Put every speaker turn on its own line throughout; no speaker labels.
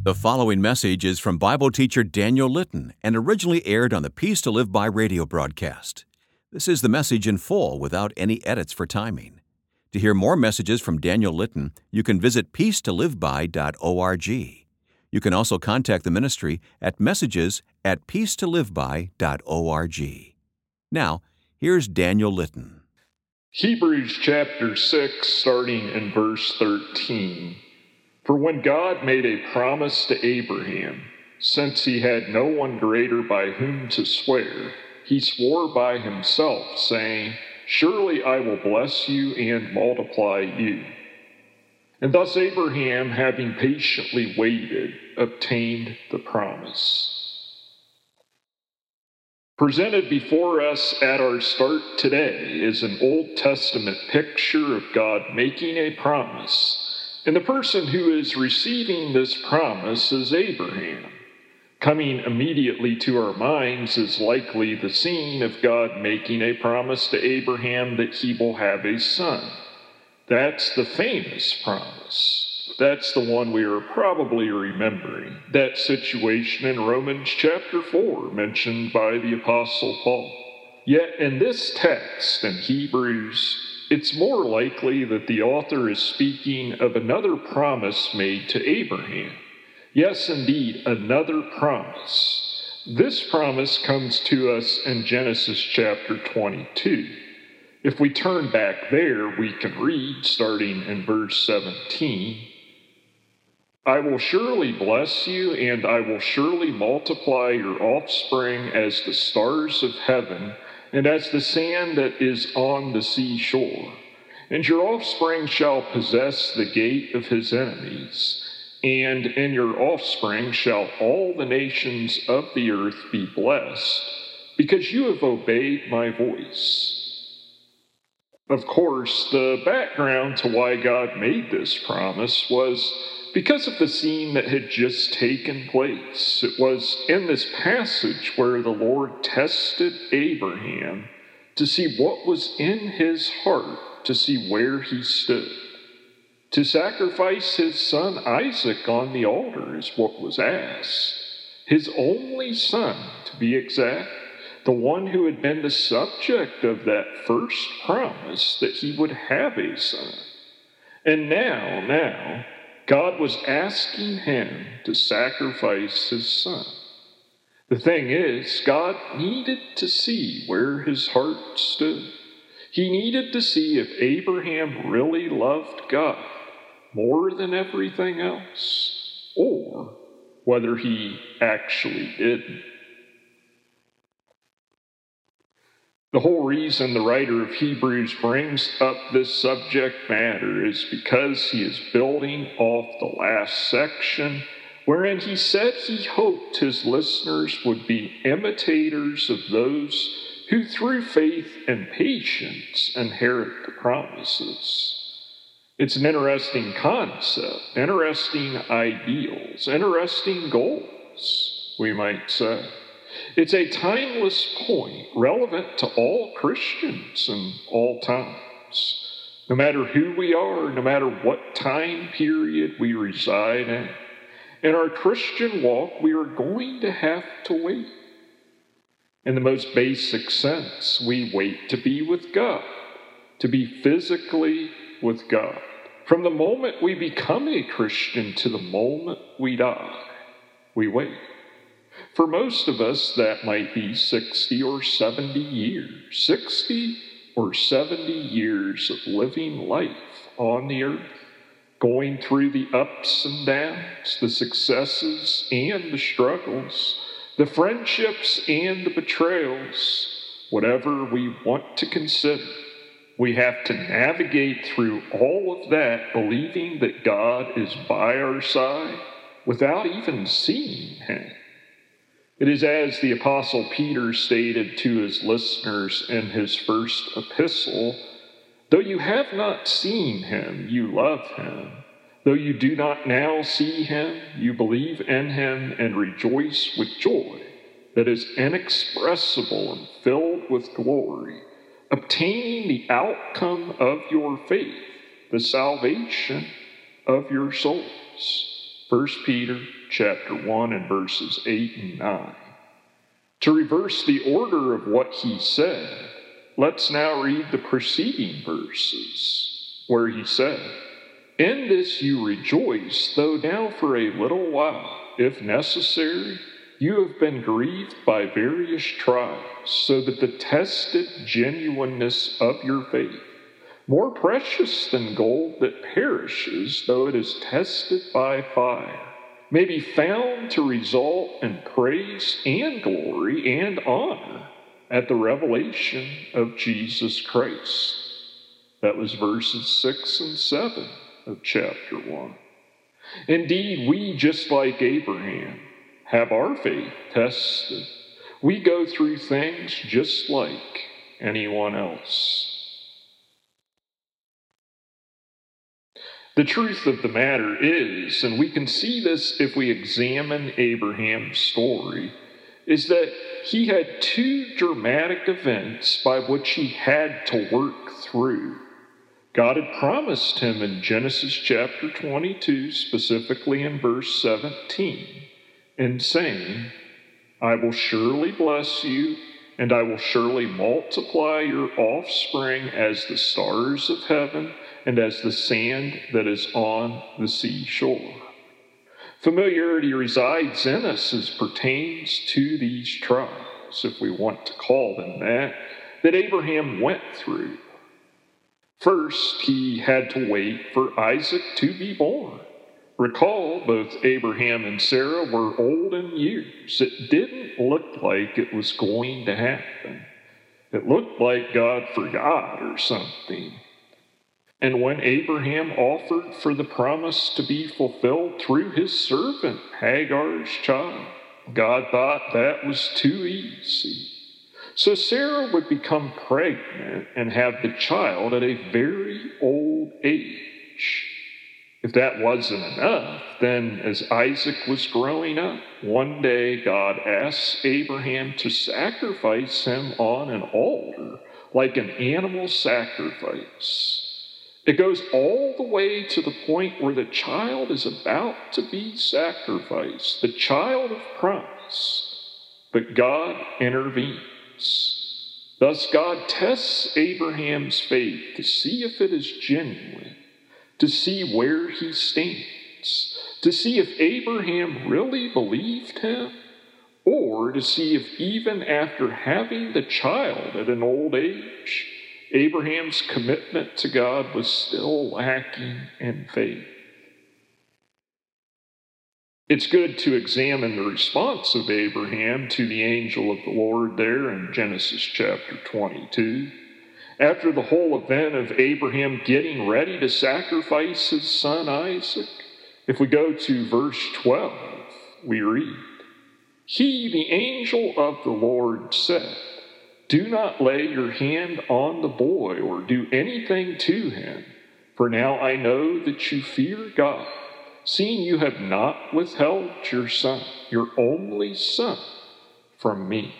The following message is from Bible teacher Daniel Litton and originally aired on the Peace to Live By radio broadcast. This is the message in full without any edits for timing. To hear more messages from Daniel Litton, you can visit peacetoliveby.org. You can also contact the ministry at messages@peacetoliveby.org. Now, here's Daniel Litton.
Hebrews chapter 6, starting in verse 13. For when God made a promise to Abraham, since he had no one greater by whom to swear, he swore by himself, saying, Surely I will bless you and multiply you. And thus Abraham, having patiently waited, obtained the promise. Presented before us at our start today is an Old Testament picture of God making a promise. And the person who is receiving this promise is Abraham. Coming immediately to our minds is likely the scene of God making a promise to Abraham that he will have a son. That's the famous promise. That's the one we are probably remembering. That situation in Romans chapter 4 mentioned by the Apostle Paul. Yet in this text in Hebrews, it's more likely that the author is speaking of another promise made to Abraham. Yes, indeed, another promise. This promise comes to us in Genesis chapter 22. If we turn back there, we can read, starting in verse 17, I will surely bless you, and I will surely multiply your offspring as the stars of heaven, and as the sand that is on the seashore. And your offspring shall possess the gate of his enemies, and in your offspring shall all the nations of the earth be blessed, because you have obeyed my voice. Of course, the background to why God made this promise was because of the scene that had just taken place. It was in this passage where the Lord tested Abraham to see what was in his heart, to see where he stood. To sacrifice his son Isaac on the altar is what was asked. His only son, to be exact, the one who had been the subject of that first promise that he would have a son. And now, God was asking him to sacrifice his son. The thing is, God needed to see where his heart stood. He needed to see if Abraham really loved God more than everything else, or whether he actually didn't. The whole reason the writer of Hebrews brings up this subject matter is because he is building off the last section wherein he said he hoped his listeners would be imitators of those who through faith and patience inherit the promises. It's an interesting concept, interesting ideals, interesting goals, we might say. It's a timeless point, relevant to all Christians in all times. No matter who we are, no matter what time period we reside in. In our Christian walk, we are going to have to wait. In the most basic sense, we wait to be with God, to be physically with God. From the moment we become a Christian to the moment we die, we wait. For most of us, that might be 60 or 70 years, 60 or 70 years of living life on the earth, going through the ups and downs, the successes and the struggles, the friendships and the betrayals, whatever we want to consider. We have to navigate through all of that, believing that God is by our side without even seeing him. It is as the Apostle Peter stated to his listeners in his first epistle, though you have not seen him, you love him. Though you do not now see him, you believe in him and rejoice with joy that is inexpressible and filled with glory, obtaining the outcome of your faith, the salvation of your souls. 1 Peter chapter 1 and verses 8 and 9. To reverse the order of what he said, let's now read the preceding verses, where he said, "In this you rejoice, though now for a little while, if necessary, you have been grieved by various trials, so that the tested genuineness of your faith, more precious than gold that perishes, though it is tested by fire, may be found to result in praise and glory and honor at the revelation of Jesus Christ." That was verses 6 and 7 of chapter 1. Indeed, we, just like Abraham, have our faith tested. We go through things just like anyone else. The truth of the matter is, and we can see this if we examine Abraham's story, is that he had two dramatic events by which he had to work through. God had promised him in Genesis chapter 22, specifically in verse 17, in saying, "I will surely bless you, and I will surely multiply your offspring as the stars of heaven and as the sand that is on the seashore." Familiarity resides in us as pertains to these trials, if we want to call them that Abraham went through. First, he had to wait for Isaac to be born. Recall, both Abraham and Sarah were old in years. It didn't look like it was going to happen. It looked like God forgot or something. And when Abraham offered for the promise to be fulfilled through his servant, Hagar's child, God thought that was too easy. So Sarah would become pregnant and have the child at a very old age. If that wasn't enough, then as Isaac was growing up, one day God asked Abraham to sacrifice him on an altar, like an animal sacrifice. It goes all the way to the point where the child is about to be sacrificed, the child of promise. But God intervenes. Thus, God tests Abraham's faith to see if it is genuine, to see where he stands, to see if Abraham really believed him, or to see if even after having the child at an old age, Abraham's commitment to God was still lacking in faith. It's good to examine the response of Abraham to the angel of the Lord there in Genesis chapter 22. After the whole event of Abraham getting ready to sacrifice his son Isaac, if we go to verse 12, we read, "He, the angel of the Lord, said, 'Do not lay your hand on the boy or do anything to him, for now I know that you fear God, seeing you have not withheld your son, your only son, from me.'"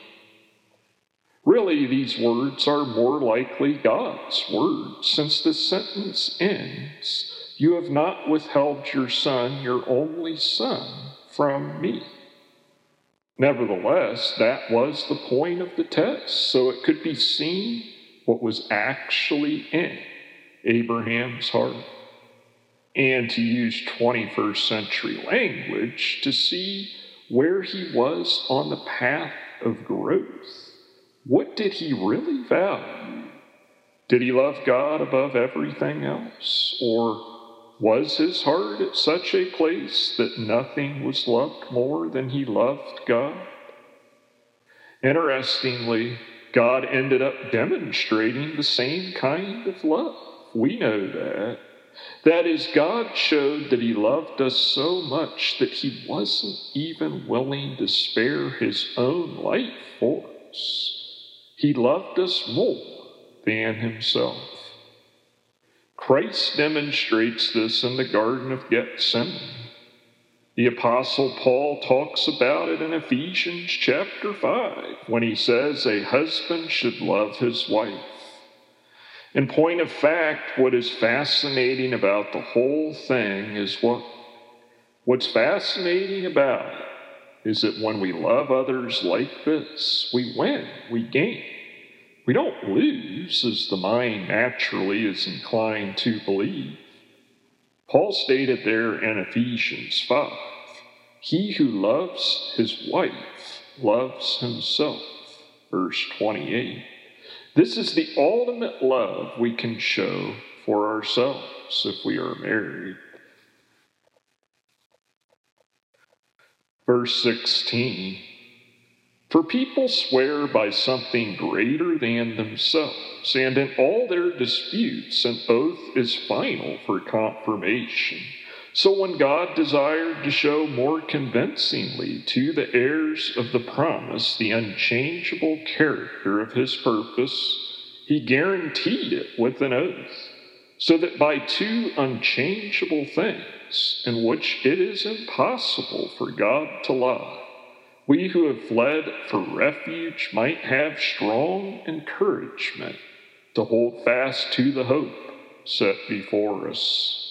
Really, these words are more likely God's words, since the sentence ends, "You have not withheld your son, your only son, from me." Nevertheless, that was the point of the test, so it could be seen what was actually in Abraham's heart. And to use 21st century language, to see where he was on the path of growth. What did he really value? Did he love God above everything else? Or was his heart at such a place that nothing was loved more than he loved God? Interestingly, God ended up demonstrating the same kind of love. We know that. That is, God showed that he loved us so much that he wasn't even willing to spare his own life for us. He loved us more than himself. Christ demonstrates this in the Garden of Gethsemane. The Apostle Paul talks about it in Ephesians chapter 5 when he says a husband should love his wife. In point of fact, what is fascinating about the whole thing is what? What's fascinating about it is that when we love others like this, we win, we gain. We don't lose, as the mind naturally is inclined to believe. Paul stated there in Ephesians 5, "He who loves his wife loves himself," verse 28. This is the ultimate love we can show for ourselves if we are married. Verse 16, "For people swear by something greater than themselves, and in all their disputes an oath is final for confirmation. So when God desired to show more convincingly to the heirs of the promise the unchangeable character of his purpose, he guaranteed it with an oath, so that by two unchangeable things, in which it is impossible for God to lie, we who have fled for refuge might have strong encouragement to hold fast to the hope set before us."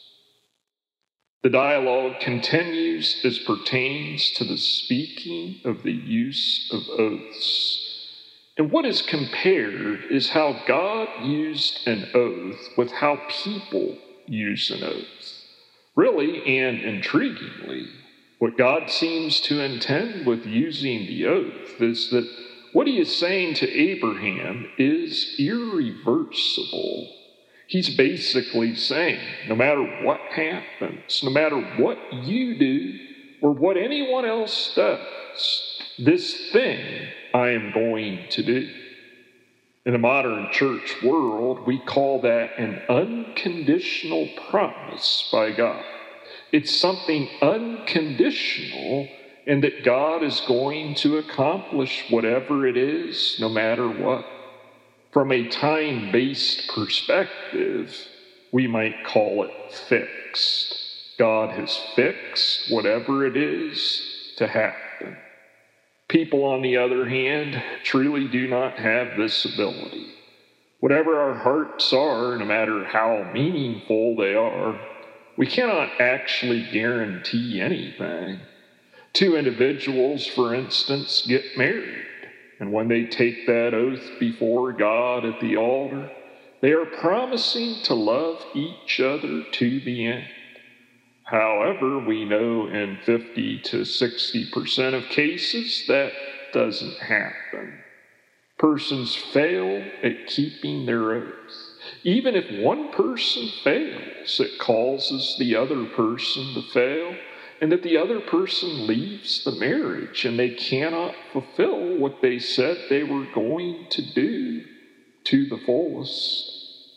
The dialogue continues as pertains to the speaking of the use of oaths. And what is compared is how God used an oath with how people use an oath. Really and intriguingly, what God seems to intend with using the oath is that what he is saying to Abraham is irreversible. He's basically saying, no matter what happens, no matter what you do or what anyone else does, this thing I am going to do. In the modern church world, we call that an unconditional promise by God. It's something unconditional, and that God is going to accomplish whatever it is, no matter what. From a time-based perspective, we might call it fixed. God has fixed whatever it is to happen. People, on the other hand, truly do not have this ability. Whatever our hearts are, no matter how meaningful they are, we cannot actually guarantee anything. Two individuals, for instance, get married. And when they take that oath before God at the altar, they are promising to love each other to the end. However, we know in 50 to 60% of cases that doesn't happen. Persons fail at keeping their oath. Even if one person fails, it causes the other person to fail, and that the other person leaves the marriage and they cannot fulfill what they said they were going to do to the fullest.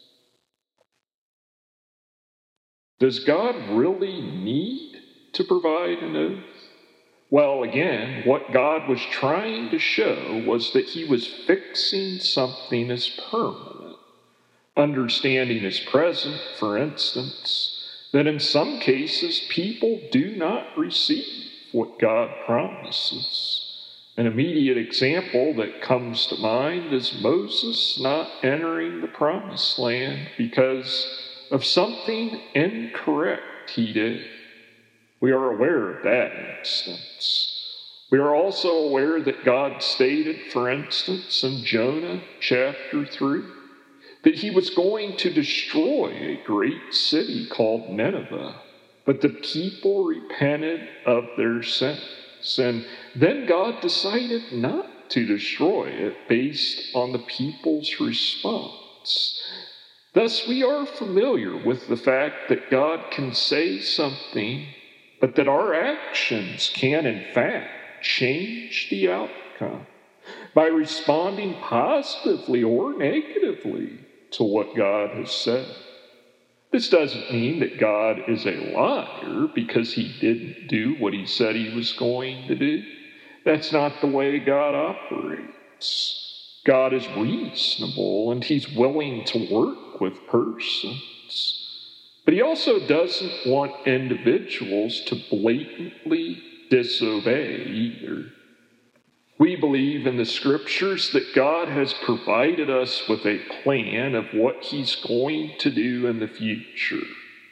Does God really need to provide an oath? Well, again, what God was trying to show was that he was fixing something as permanent. Understanding as present, for instance, that in some cases people do not receive what God promises. An immediate example that comes to mind is Moses not entering the promised land because of something incorrect he did. We are aware of that instance. We are also aware that God stated, for instance, in Jonah chapter 3, that he was going to destroy a great city called Nineveh, but the people repented of their sins. And then God decided not to destroy it based on the people's response. Thus, we are familiar with the fact that God can say something, but that our actions can, in fact, change the outcome by responding positively or negatively to what God has said. This doesn't mean that God is a liar because he didn't do what he said he was going to do. That's not the way God operates. God is reasonable and he's willing to work with persons. But he also doesn't want individuals to blatantly disobey either. We believe in the scriptures that God has provided us with a plan of what he's going to do in the future.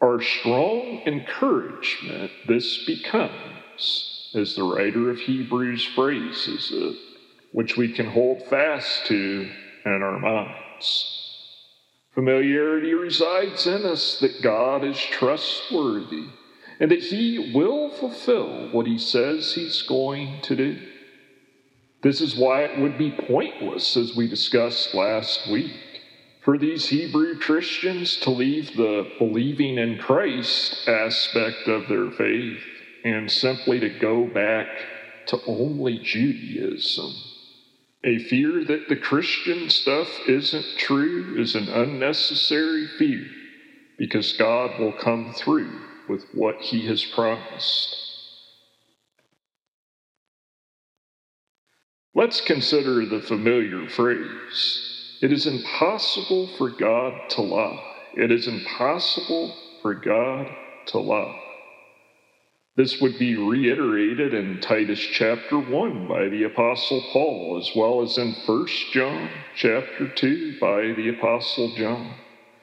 Our strong encouragement this becomes, as the writer of Hebrews phrases it, which we can hold fast to in our minds. Familiarity resides in us that God is trustworthy and that He will fulfill what He says He's going to do. This is why it would be pointless, as we discussed last week, for these Hebrew Christians to leave the believing in Christ aspect of their faith and simply to go back to only Judaism. A fear that the Christian stuff isn't true is an unnecessary fear, because God will come through with what He has promised. Let's consider the familiar phrase, "It is impossible for God to lie." It is impossible for God to lie. This would be reiterated in Titus chapter 1 by the Apostle Paul, as well as in 1 John chapter 2 by the Apostle John.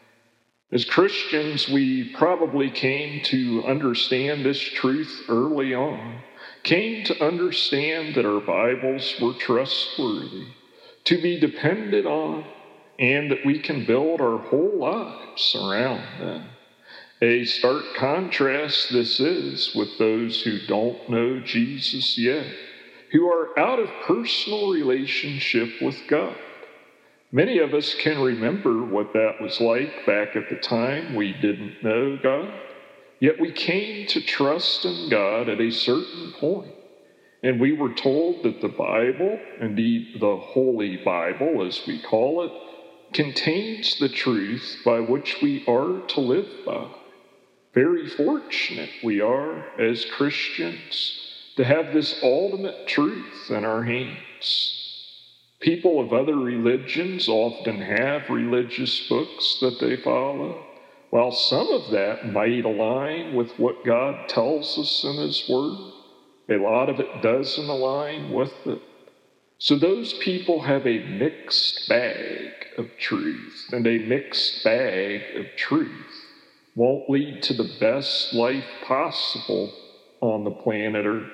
As Christians, we probably came to understand this truth early on, came to understand that our Bibles were trustworthy, to be depended on, and that we can build our whole lives around them. A stark contrast this is with those who don't know Jesus yet, who are out of personal relationship with God. Many of us can remember what that was like back at the time we didn't know God, yet we came to trust in God at a certain point, and we were told that the Bible, indeed the Holy Bible as we call it, contains the truth by which we are to live by. Very fortunate we are as Christians to have this ultimate truth in our hands. People of other religions often have religious books that they follow. While some of that might align with what God tells us in His Word, a lot of it doesn't align with it. So those people have a mixed bag of truth, and a mixed bag of truth won't lead to the best life possible on the planet Earth.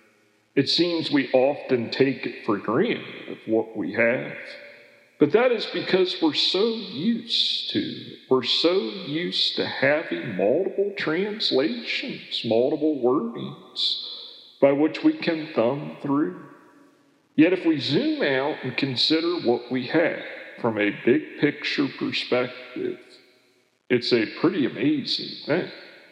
It seems we often take it for granted of what we have, but that is because we're so used to it. We're so used to having multiple translations, multiple wordings by which we can thumb through. Yet if we zoom out and consider what we have from a big picture perspective, it's a pretty amazing thing.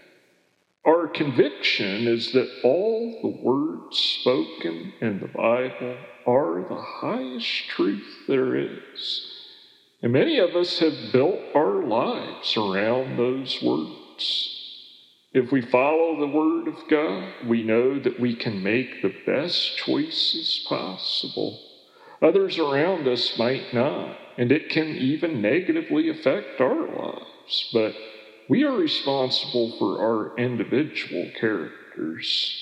Our conviction is that all the words spoken in the Bible are the highest truth there is. And many of us have built our lives around those words. If we follow the Word of God, we know that we can make the best choices possible. Others around us might not, and it can even negatively affect our lives. But we are responsible for our individual characters.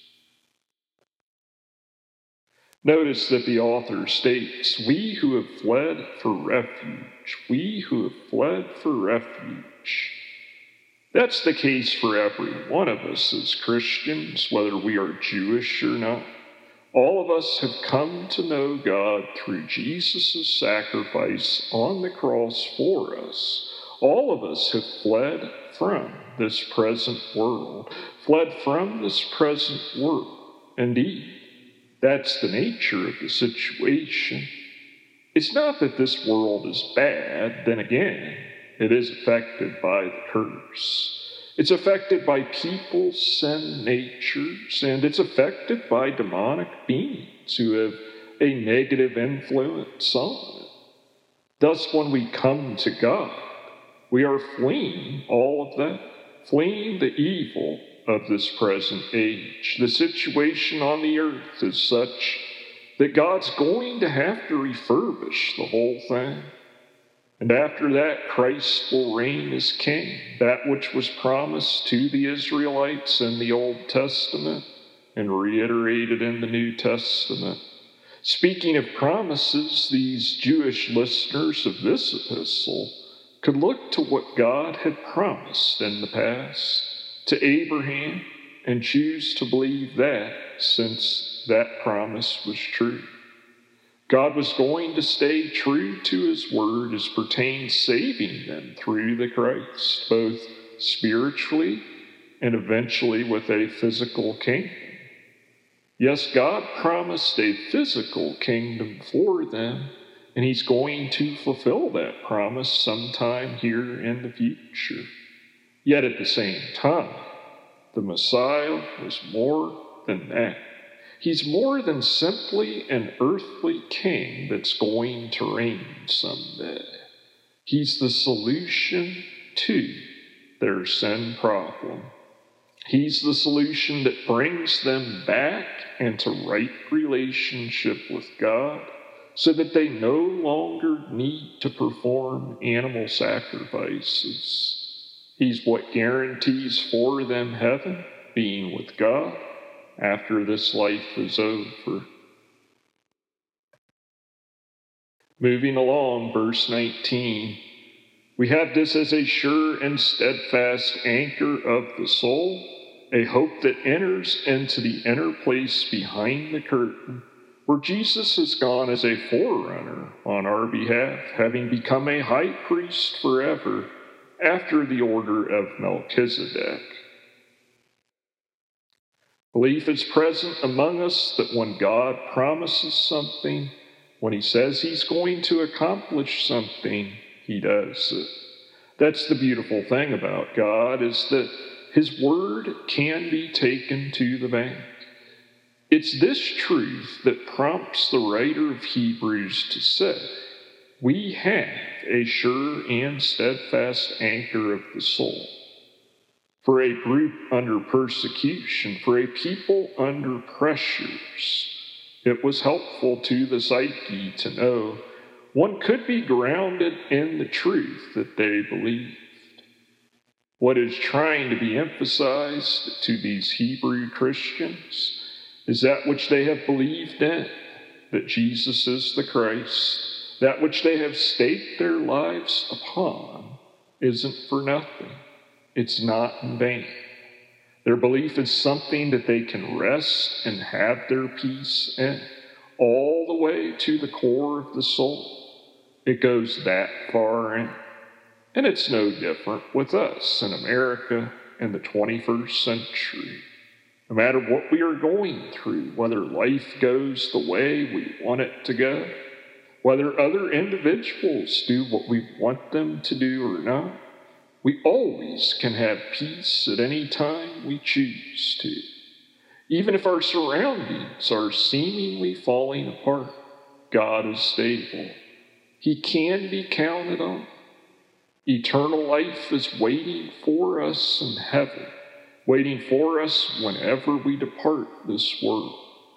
Notice that the author states, "We who have fled for refuge, we who have fled for refuge." That's the case for every one of us as Christians, whether we are Jewish or not. All of us have come to know God through Jesus' sacrifice on the cross for us. All of us have fled from this present world, fled from this present world. Indeed, that's the nature of the situation. It's not that this world is bad, then again, it is affected by the curse. It's affected by people's sin natures, and it's affected by demonic beings who have a negative influence on it. Thus, when we come to God, we are fleeing all of that, fleeing the evil of this present age. The situation on the earth is such that God's going to have to refurbish the whole thing. And after that, Christ will reign as king, that which was promised to the Israelites in the Old Testament and reiterated in the New Testament. Speaking of promises, these Jewish listeners of this epistle could look to what God had promised in the past to Abraham and choose to believe that, since that promise was true. God was going to stay true to his word as pertains saving them through the Christ, both spiritually and eventually with a physical kingdom. Yes, God promised a physical kingdom for them, and he's going to fulfill that promise sometime here in the future. Yet at the same time, the Messiah was more than that. He's more than simply an earthly king that's going to reign someday. He's the solution to their sin problem. He's the solution that brings them back into right relationship with God so that they no longer need to perform animal sacrifices. He's what guarantees for them heaven, being with God, after this life is over. Moving along, verse 19. We have this as a sure and steadfast anchor of the soul, a hope that enters into the inner place behind the curtain, where Jesus has gone as a forerunner on our behalf, having become a high priest forever after the order of Melchizedek. Belief is present among us that when God promises something, when he says he's going to accomplish something, he does it. That's the beautiful thing about God, is that his word can be taken to the bank. It's this truth that prompts the writer of Hebrews to say, we have a sure and steadfast anchor of the soul. For a group under persecution, for a people under pressures, it was helpful to the psyche to know one could be grounded in the truth that they believed. What is trying to be emphasized to these Hebrew Christians is that which they have believed in, that Jesus is the Christ, that which they have staked their lives upon, isn't for nothing. It's not in vain. Their belief is something that they can rest and have their peace in, all the way to the core of the soul. It goes that far in. And it's no different with us in America in the 21st century. No matter what we are going through, whether life goes the way we want it to go, whether other individuals do what we want them to do or not, we always can have peace at any time we choose to. Even if our surroundings are seemingly falling apart, God is stable. He can be counted on. Eternal life is waiting for us in heaven, waiting for us whenever we depart this world.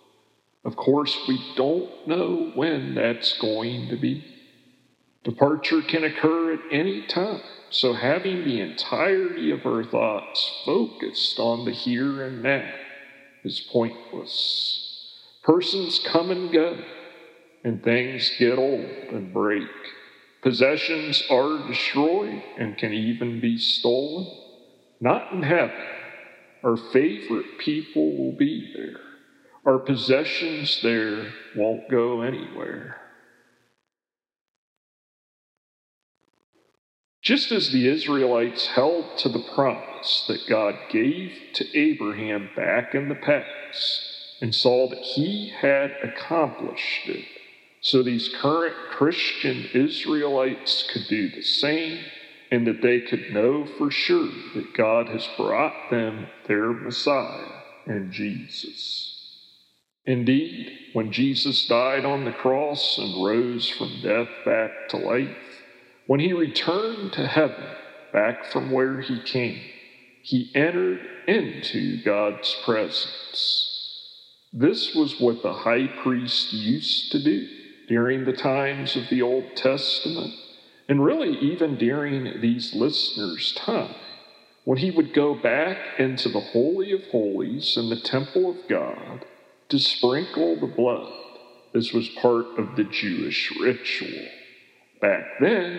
Of course, we don't know when that's going to be. Departure can occur at any time. So having the entirety of our thoughts focused on the here and now is pointless. Persons come and go, and things get old and break. Possessions are destroyed and can even be stolen. Not in heaven. Our favorite people will be there. Our possessions there won't go anywhere. Just as the Israelites held to the promise that God gave to Abraham back in the past and saw that he had accomplished it, so these current Christian Israelites could do the same, and that they could know for sure that God has brought them their Messiah in Jesus. Indeed, when Jesus died on the cross and rose from death back to life, when he returned to heaven, back from where he came, he entered into God's presence. This was what the high priest used to do during the times of the Old Testament, and really even during these listeners' time, when he would go back into the Holy of Holies in the temple of God to sprinkle the blood. This was part of the Jewish ritual. Back then,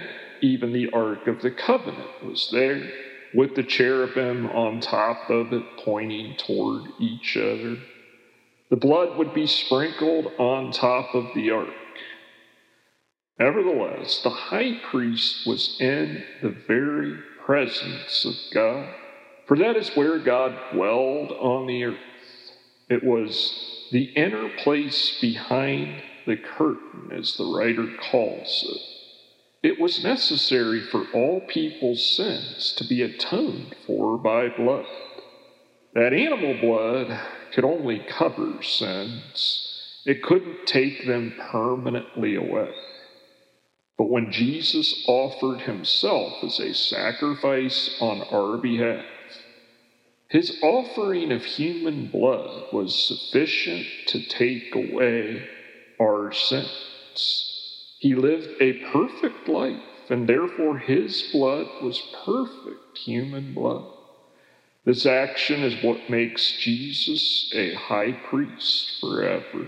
even the Ark of the Covenant was there, with the cherubim on top of it pointing toward each other. The blood would be sprinkled on top of the ark. Nevertheless, the high priest was in the very presence of God, for that is where God dwelled on the earth. It was the inner place behind the curtain, as the writer calls it. It was necessary for all people's sins to be atoned for by blood. That animal blood could only cover sins. It couldn't take them permanently away. But when Jesus offered himself as a sacrifice on our behalf, his offering of human blood was sufficient to take away our sins. He lived a perfect life, and therefore his blood was perfect human blood. This action is what makes Jesus a high priest forever.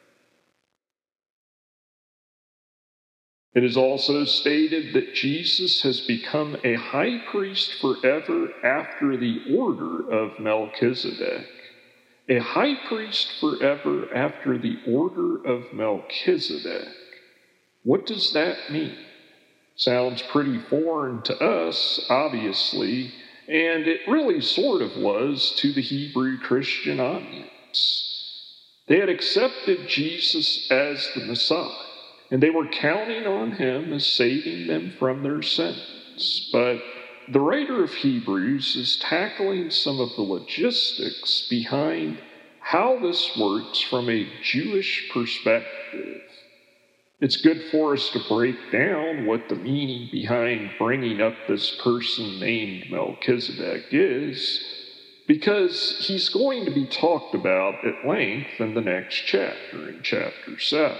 It is also stated that Jesus has become a high priest forever after the order of Melchizedek. A high priest forever after the order of Melchizedek. What does that mean? Sounds pretty foreign to us, obviously, and it really sort of was to the Hebrew Christian audience. They had accepted Jesus as the Messiah, and they were counting on him as saving them from their sins. But the writer of Hebrews is tackling some of the logistics behind how this works from a Jewish perspective. It's good for us to break down what the meaning behind bringing up this person named Melchizedek is, because he's going to be talked about at length in the next chapter, in chapter 7.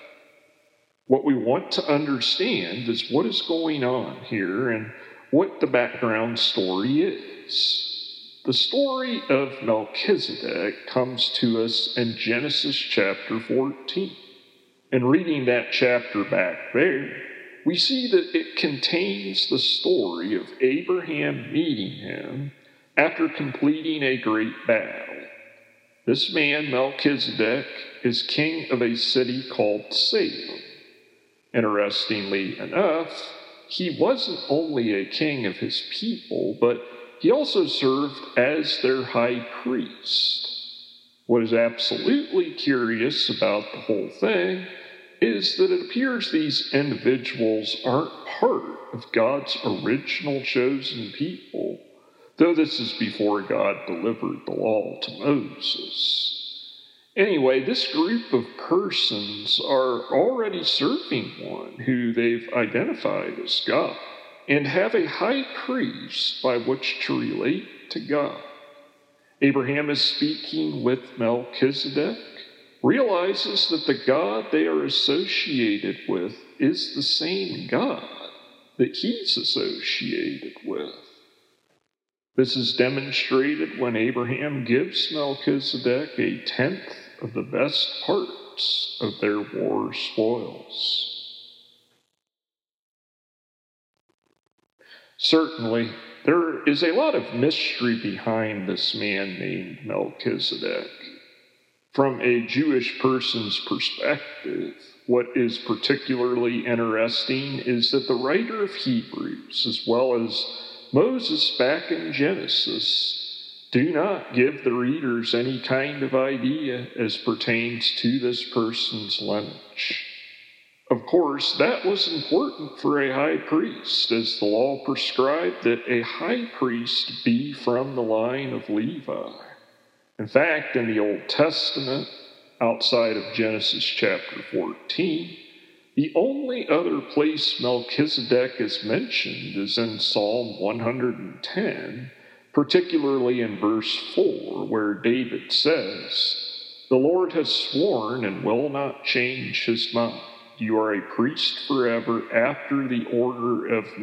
What we want to understand is what is going on here and what the background story is. The story of Melchizedek comes to us in Genesis chapter 14. And reading that chapter back there, we see that it contains the story of Abraham meeting him after completing a great battle. This man, Melchizedek, is king of a city called Salem. Interestingly enough, he wasn't only a king of his people, but he also served as their high priest. What is absolutely curious about the whole thing is that it appears these individuals aren't part of God's original chosen people, though this is before God delivered the law to Moses. Anyway, this group of persons are already serving one who they've identified as God and have a high priest by which to relate to God. Abraham is speaking with Melchizedek, realizes that the God they are associated with is the same God that he's associated with. This is demonstrated when Abraham gives Melchizedek a tenth of the best parts of their war spoils. Certainly, there is a lot of mystery behind this man named Melchizedek. From a Jewish person's perspective, what is particularly interesting is that the writer of Hebrews, as well as Moses back in Genesis, do not give the readers any kind of idea as pertains to this person's lineage. Of course, that was important for a high priest, as the law prescribed that a high priest be from the line of Levi. In fact, in the Old Testament, outside of Genesis chapter 14, the only other place Melchizedek is mentioned is in Psalm 110, particularly in verse 4, where David says, "The Lord has sworn and will not change his mind. You are a priest forever after the order of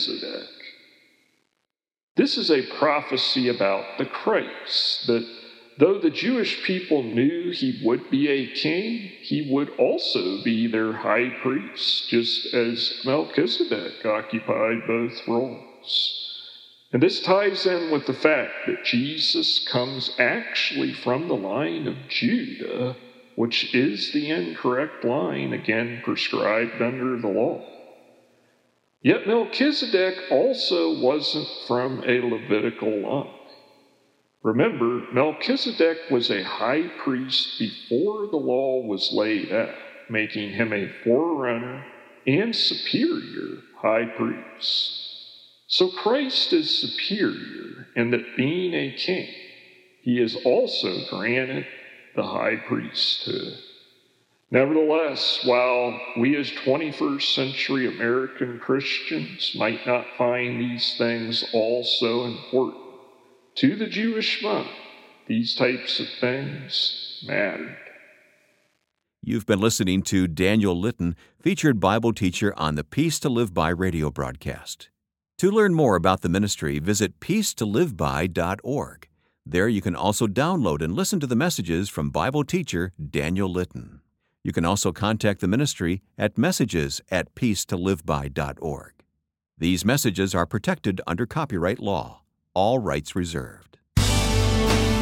Melchizedek." This is a prophecy about the Christ that though the Jewish people knew he would be a king, he would also be their high priest, just as Melchizedek occupied both roles. And this ties in with the fact that Jesus comes actually from the line of Judah, which is the incorrect line, again prescribed under the law. Yet Melchizedek also wasn't from a Levitical line. Remember, Melchizedek was a high priest before the law was laid out, making him a forerunner and superior high priest. So Christ is superior in that being a king, he is also granted the high priesthood. Nevertheless, while we as 21st century American Christians might not find these things all so important, to the Jewish mind, these types of things mattered.
You've been listening to Daniel Litton, featured Bible teacher on the Peace to Live By radio broadcast. To learn more about the ministry, visit peacetoliveby.org. There you can also download and listen to the messages from Bible teacher Daniel Litton. You can also contact the ministry at messages@peacetoliveby.org. These messages are protected under copyright law. All rights reserved.